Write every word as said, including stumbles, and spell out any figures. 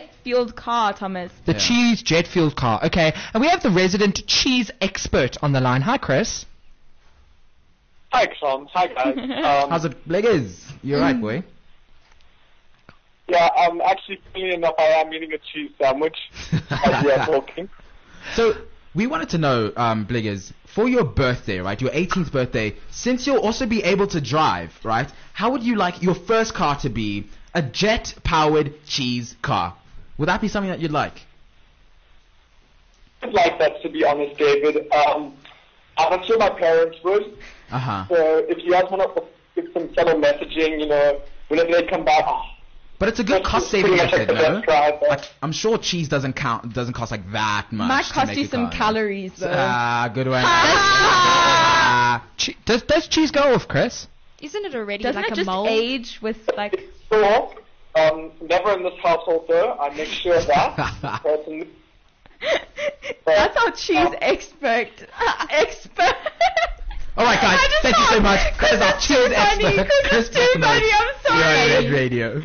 jet-fueled car, Thomas. The Yeah. cheese jet-fueled car. Okay, and we have the resident cheese expert on the line. Hi, Chris. Hi, Tom. Hi, guys. Um, How's it, Bliggers? You're right, boy. yeah, um, actually, funny enough, I am eating a cheese sandwich as we are talking. So we wanted to know, um, Bliggers, for your birthday, right, your eighteenth birthday, since you'll also be able to drive, right, how would you like your first car to be? A jet-powered cheese car. Would that be something that you'd like? I'd like that, to be honest, David. Um, I'm sure my parents would. Uh-huh. So if you guys want to give some subtle messaging, you know, whenever they come back, oh, But it's a good That's cost-saving pretty much like method, the no? best driver. Like, I'm sure cheese doesn't count, doesn't cost like that much. Might to cost make you a some car, no? calories, though. Ah, good one. Ah! Che- does, does cheese go off, Chris? Isn't it already Doesn't like it a just mold? age with, like... so, um, never in this household, though. I make sure of that, personally. That's our cheese Um, expert. expert. All right, guys, I just thank you so can't, much. 'cause That is our it's too cheese funny, expert, 'cause Chris it's too Bucknell. funny, I'm You're on sorry. Red Radio.